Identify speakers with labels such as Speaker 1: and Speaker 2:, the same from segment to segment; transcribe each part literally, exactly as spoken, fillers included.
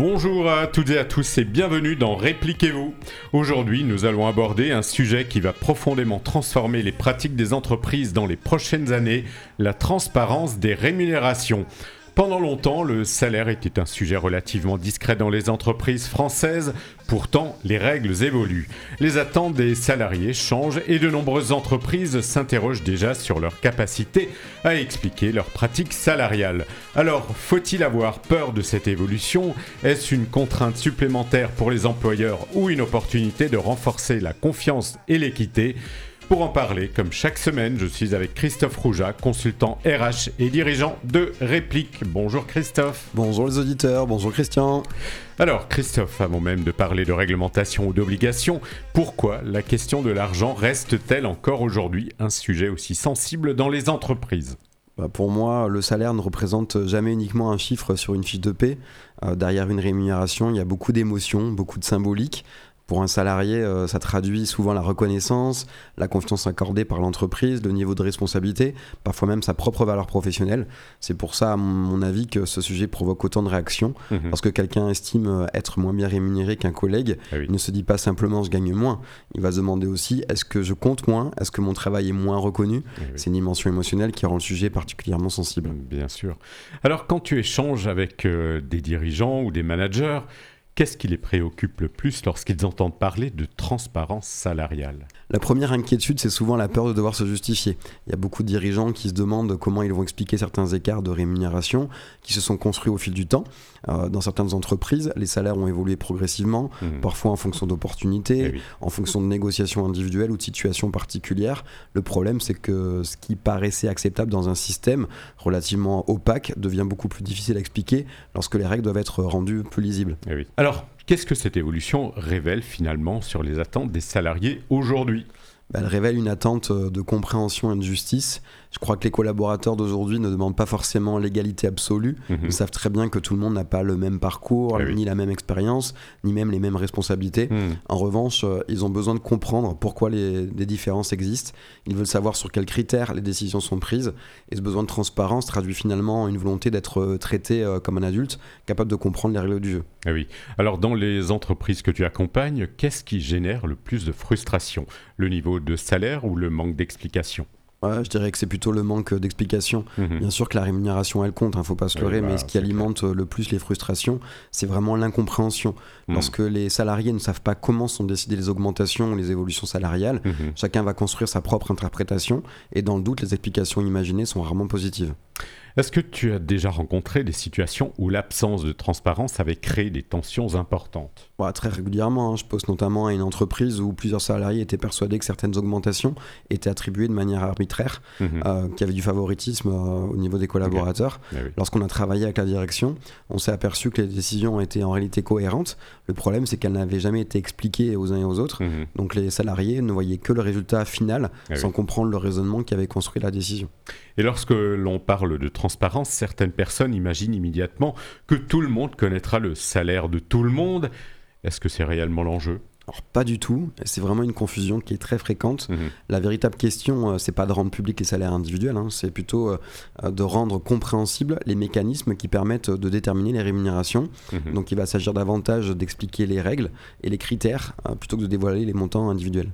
Speaker 1: Bonjour à toutes et à tous et bienvenue dans Répliquez-vous. Aujourd'hui, nous allons aborder un sujet qui va profondément transformer les pratiques des entreprises dans les prochaines années, la transparence des rémunérations. Pendant longtemps, le salaire était un sujet relativement discret dans les entreprises françaises. Pourtant, les règles évoluent. Les attentes des salariés changent et de nombreuses entreprises s'interrogent déjà sur leur capacité à expliquer leurs pratiques salariales. Alors, faut-il avoir peur de cette évolution ? Est-ce une contrainte supplémentaire pour les employeurs ou une opportunité de renforcer la confiance et l'équité ? Pour en parler, comme chaque semaine, je suis avec Christophe Rouja, consultant R H et dirigeant de Réplique. Bonjour Christophe.
Speaker 2: Bonjour les auditeurs, bonjour Christian.
Speaker 1: Alors Christophe, avant même de parler de réglementation ou d'obligation, pourquoi la question de l'argent reste-t-elle encore aujourd'hui un sujet aussi sensible dans les entreprises ?
Speaker 2: Bah pour moi, le salaire ne représente jamais uniquement un chiffre sur une fiche de paie. Euh, derrière une rémunération, il y a beaucoup d'émotions, beaucoup de symbolique. Pour un salarié, euh, ça traduit souvent la reconnaissance, la confiance accordée par l'entreprise, le niveau de responsabilité, parfois même sa propre valeur professionnelle. C'est pour ça, à mon avis, que ce sujet provoque autant de réactions. Mmh. Lorsque quelqu'un estime être moins bien rémunéré qu'un collègue, ah oui. Il ne se dit pas simplement « je gagne moins ». Il va se demander aussi « est-ce que je compte moins ? Est-ce que mon travail est moins reconnu ?» oui. C'est une dimension émotionnelle qui rend le sujet particulièrement sensible.
Speaker 1: Bien sûr. Alors, quand tu échanges avec euh, des dirigeants ou des managers, qu'est-ce qui les préoccupe le plus lorsqu'ils entendent parler de transparence salariale ?
Speaker 2: La première inquiétude, c'est souvent la peur de devoir se justifier. Il y a beaucoup de dirigeants qui se demandent comment ils vont expliquer certains écarts de rémunération qui se sont construits au fil du temps. Euh, dans certaines entreprises, les salaires ont évolué progressivement, mmh. parfois en fonction d'opportunités, oui. en fonction de négociations individuelles ou de situations particulières. Le problème, c'est que ce qui paraissait acceptable dans un système relativement opaque devient beaucoup plus difficile à expliquer lorsque les règles doivent être rendues plus lisibles.
Speaker 1: Oui. Alors, qu'est-ce que cette évolution révèle finalement sur les attentes des salariés aujourd'hui ?
Speaker 2: Bah, elle révèle une attente de compréhension et de justice. Je crois que les collaborateurs d'aujourd'hui ne demandent pas forcément l'égalité absolue. Mmh. Ils savent très bien que tout le monde n'a pas le même parcours, ah, ni oui. la même expérience, ni même les mêmes responsabilités. Mmh. En revanche, ils ont besoin de comprendre pourquoi les, les différences existent. Ils veulent savoir sur quels critères les décisions sont prises. Et ce besoin de transparence traduit finalement une volonté d'être traité comme un adulte, capable de comprendre les règles du jeu.
Speaker 1: Ah oui. Alors, dans les entreprises que tu accompagnes, qu'est-ce qui génère le plus de frustration ? Le niveau de salaire ou le manque d'explication ?
Speaker 2: Ouais, je dirais que c'est plutôt le manque d'explication. Mmh. Bien sûr que la rémunération, elle compte, il hein, ne faut pas se leurrer, oui, bah, mais ce qui alimente clair. le plus les frustrations, c'est vraiment l'incompréhension. Mmh. Lorsque les salariés ne savent pas comment sont décidées les augmentations ou les évolutions salariales, mmh. chacun va construire sa propre interprétation, et dans le doute, les explications imaginées sont rarement positives.
Speaker 1: Est-ce que tu as déjà rencontré des situations où l'absence de transparence avait créé des tensions importantes ?
Speaker 2: Ouais, très régulièrement. Hein. Je pense notamment à une entreprise où plusieurs salariés étaient persuadés que certaines augmentations étaient attribuées de manière arbitraire, mmh. euh, qu'il y avait du favoritisme euh, au niveau des collaborateurs. Okay. Oui. Lorsqu'on a travaillé avec la direction, on s'est aperçu que les décisions étaient en réalité cohérentes. Le problème, c'est qu'elles n'avaient jamais été expliquées aux uns et aux autres. Mmh. Donc les salariés ne voyaient que le résultat final ah sans oui. comprendre le raisonnement qui avait construit la décision.
Speaker 1: Et lorsque l'on parle de transparence, certaines personnes imaginent immédiatement que tout le monde connaîtra le salaire de tout le monde. Est-ce que c'est réellement l'enjeu ?
Speaker 2: Alors, pas du tout, c'est vraiment une confusion qui est très fréquente. Mmh. La véritable question, euh, c'est pas de rendre public les salaires individuels, hein, c'est plutôt euh, de rendre compréhensibles les mécanismes qui permettent de déterminer les rémunérations. Mmh. Donc il va s'agir davantage d'expliquer les règles et les critères euh, plutôt que de dévoiler les montants individuels.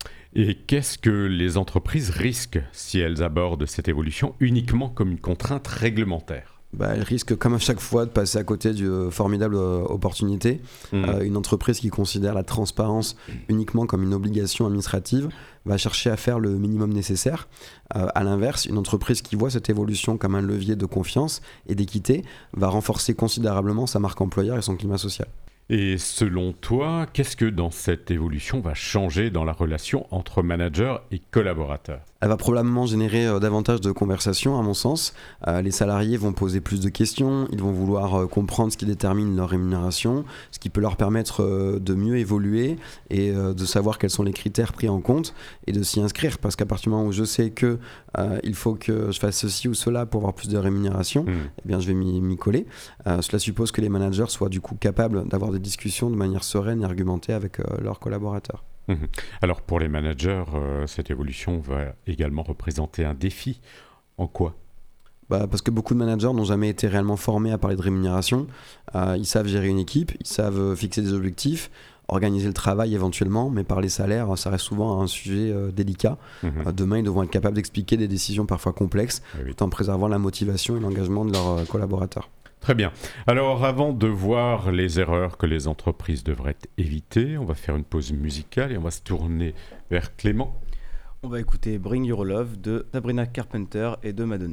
Speaker 1: Et qu'est-ce que les entreprises risquent si elles abordent cette évolution uniquement comme une contrainte réglementaire ?
Speaker 2: Bah, elle risque, comme à chaque fois, de passer à côté d'une formidable euh, opportunité. Mmh. Euh, une entreprise qui considère la transparence uniquement comme une obligation administrative va chercher à faire le minimum nécessaire. Euh, à l'inverse, une entreprise qui voit cette évolution comme un levier de confiance et d'équité va renforcer considérablement sa marque employeur et son climat social.
Speaker 1: Et selon toi, qu'est-ce que dans cette évolution va changer dans la relation entre managers et collaborateurs ?
Speaker 2: Elle va probablement générer euh, davantage de conversations, à mon sens. Euh, les salariés vont poser plus de questions, ils vont vouloir euh, comprendre ce qui détermine leur rémunération, ce qui peut leur permettre euh, de mieux évoluer et euh, de savoir quels sont les critères pris en compte et de s'y inscrire. Parce qu'à partir du moment où je sais qu'il euh, faut que je fasse ceci ou cela pour avoir plus de rémunération, mmh. eh bien, je vais m'y, m'y coller. Euh, cela suppose que les managers soient du coup capables d'avoir des discussions de manière sereine et argumentée avec euh, leurs collaborateurs.
Speaker 1: Alors pour les managers, euh, cette évolution va également représenter un défi. En quoi ?
Speaker 2: Bah, parce que beaucoup de managers n'ont jamais été réellement formés à parler de rémunération. Euh, ils savent gérer une équipe, ils savent fixer des objectifs, organiser le travail éventuellement, mais parler salaire, ça reste souvent un sujet euh, délicat. Mmh. Euh, demain, ils devront être capables d'expliquer des décisions parfois complexes, oui. tout en préservant la motivation et l'engagement de leurs euh, collaborateurs.
Speaker 1: Très bien. Alors, avant de voir les erreurs que les entreprises devraient éviter, on va faire une pause musicale et on va se tourner vers Clément.
Speaker 3: On va écouter Bring Your Love de Sabrina Carpenter et de Madonna.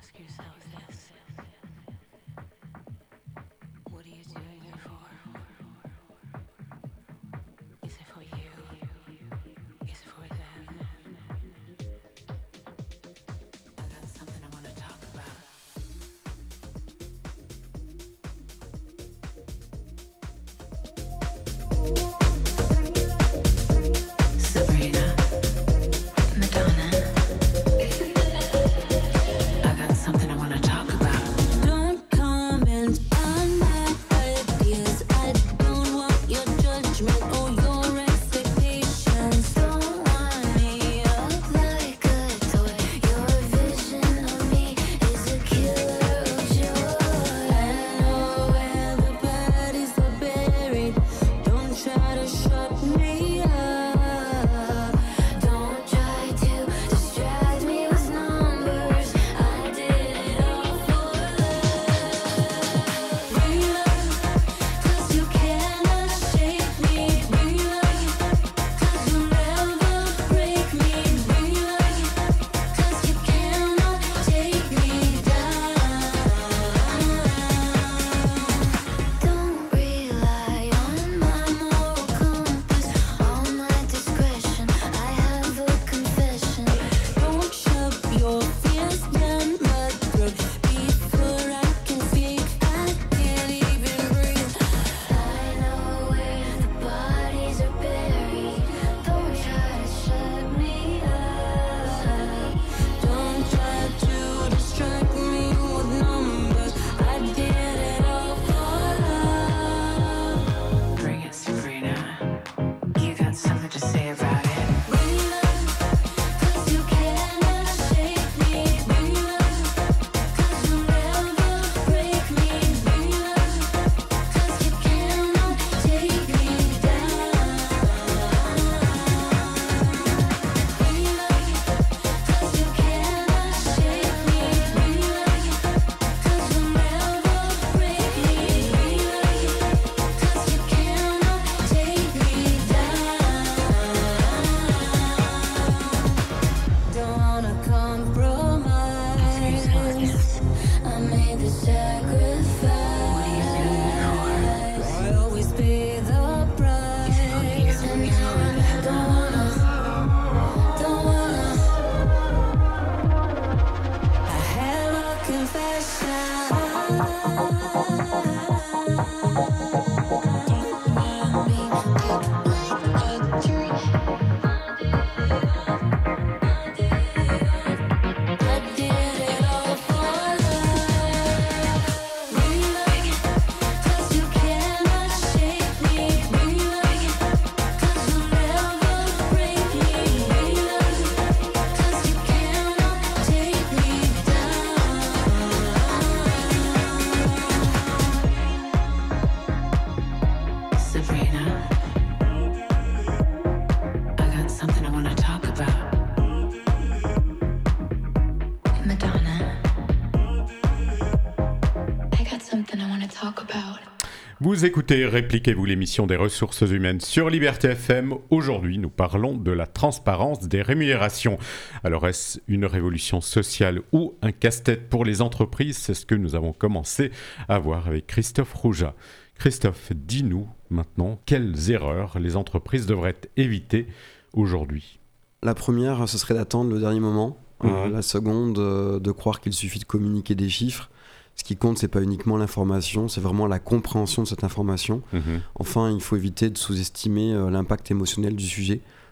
Speaker 1: Vous écoutez Répliquez-vous, l'émission des ressources humaines sur Liberté F M. Aujourd'hui, nous parlons de la transparence des rémunérations. Alors, est-ce une révolution sociale ou un casse-tête pour les entreprises ? C'est ce que nous avons commencé à voir avec Christophe Rouja. Christophe, dis-nous maintenant quelles erreurs les entreprises devraient éviter aujourd'hui.
Speaker 2: La première, ce serait d'attendre le dernier moment. Mmh. Euh, la seconde, euh, de croire qu'il suffit de communiquer des chiffres. Ce qui compte, c'est pas uniquement l'information, c'est vraiment la compréhension de cette information. Mmh. Enfin, il faut éviter de sous-estimer euh, l'impact émotionnel du sujet.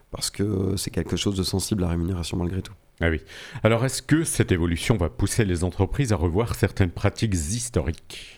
Speaker 2: parce que c'est quelque chose de sensible, la rémunération malgré tout.
Speaker 1: Ah oui. Alors, est-ce que cette évolution va pousser les entreprises à revoir certaines pratiques historiques ?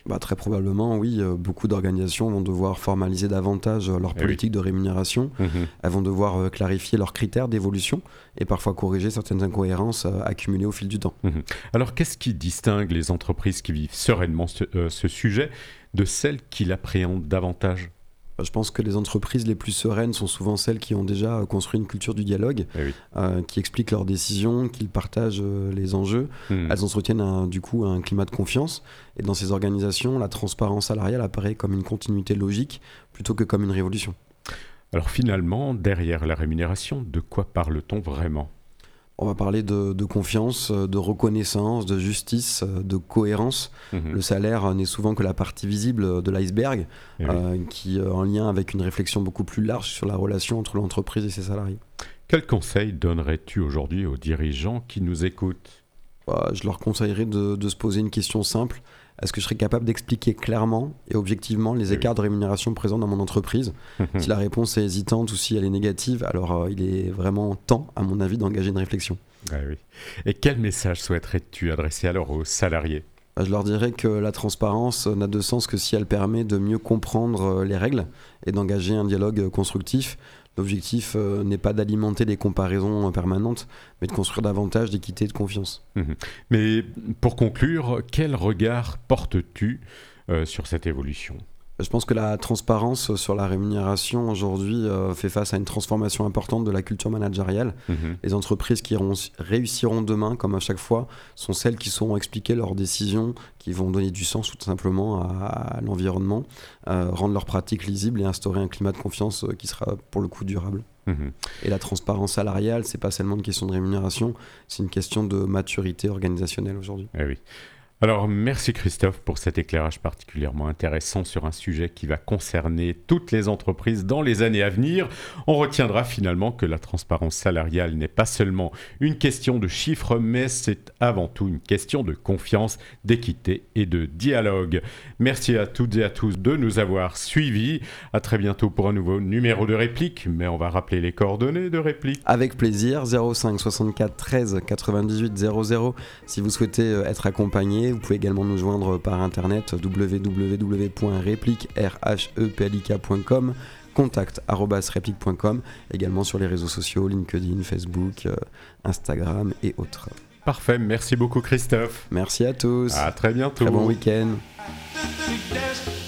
Speaker 2: Bah, très probablement, oui. Beaucoup d'organisations vont devoir formaliser davantage leur
Speaker 1: Eh
Speaker 2: politique oui. de rémunération. Mmh. Elles vont devoir clarifier leurs critères d'évolution et parfois corriger certaines incohérences accumulées au fil du temps.
Speaker 1: Mmh. Alors, qu'est-ce qui distingue les entreprises qui vivent sereinement ce, euh, ce sujet de celles qui l'appréhendent davantage ?
Speaker 2: Je pense que les entreprises les plus sereines sont souvent celles qui ont déjà construit une culture du dialogue,
Speaker 1: eh oui.
Speaker 2: euh, qui expliquent leurs décisions, qui partagent euh, les enjeux. Mmh. Elles entretiennent un, du coup un climat de confiance. Et dans ces organisations, la transparence salariale apparaît comme une continuité logique plutôt que comme une révolution.
Speaker 1: Alors finalement, derrière la rémunération, de quoi parle-t-on vraiment ?
Speaker 2: On va parler de, de confiance, de reconnaissance, de justice, de cohérence. Mmh. Le salaire n'est souvent que la partie visible de l'iceberg, eh euh, oui. qui est en lien avec une réflexion beaucoup plus large sur la relation entre l'entreprise et ses salariés.
Speaker 1: Quels conseils donnerais-tu aujourd'hui aux dirigeants qui nous écoutent ?
Speaker 2: bah, Je leur conseillerais de, de se poser une question simple. Est-ce que je serais capable d'expliquer clairement et objectivement les écarts de rémunération présents dans mon entreprise ? Si la réponse est hésitante ou si elle est négative, alors euh, il est vraiment temps, à mon avis, d'engager une réflexion.
Speaker 1: Ah oui. Et quel message souhaiterais-tu adresser alors aux salariés ?
Speaker 2: Je leur dirais que la transparence n'a de sens que si elle permet de mieux comprendre les règles et d'engager un dialogue constructif. L'objectif euh, n'est pas d'alimenter les comparaisons permanentes, mais de construire davantage d'équité et de confiance.
Speaker 1: Mmh. Mais pour conclure, quel regard portes-tu euh, sur cette évolution ?
Speaker 2: Je pense que la transparence sur la rémunération aujourd'hui euh, fait face à une transformation importante de la culture managériale. Mmh. Les entreprises qui réussiront demain, comme à chaque fois, sont celles qui sauront expliquer leurs décisions, qui vont donner du sens tout simplement à, à l'environnement, euh, rendre leurs pratiques lisibles et instaurer un climat de confiance qui sera pour le coup durable. Mmh. Et la transparence salariale, c'est pas seulement une question de rémunération, c'est une question de maturité organisationnelle aujourd'hui.
Speaker 1: Eh oui. Alors, merci Christophe pour cet éclairage particulièrement intéressant sur un sujet qui va concerner toutes les entreprises dans les années à venir. On retiendra finalement que la transparence salariale n'est pas seulement une question de chiffres, mais c'est avant tout une question de confiance, d'équité et de dialogue. Merci à toutes et à tous de nous avoir suivis. À très bientôt pour un nouveau numéro de réplique, mais on va rappeler les coordonnées de réplique.
Speaker 2: Avec plaisir, zéro cinq soixante-quatre treize quatre-vingt-dix-huit zéro zéro si vous souhaitez être accompagné. Vous pouvez également nous joindre par internet w w w point replique point com, contact arobase replique point com, également sur les réseaux sociaux, LinkedIn, Facebook, euh, Instagram et autres.
Speaker 1: Parfait, merci beaucoup Christophe.
Speaker 2: Merci à tous.
Speaker 1: À très bientôt.
Speaker 2: Très bon week-end.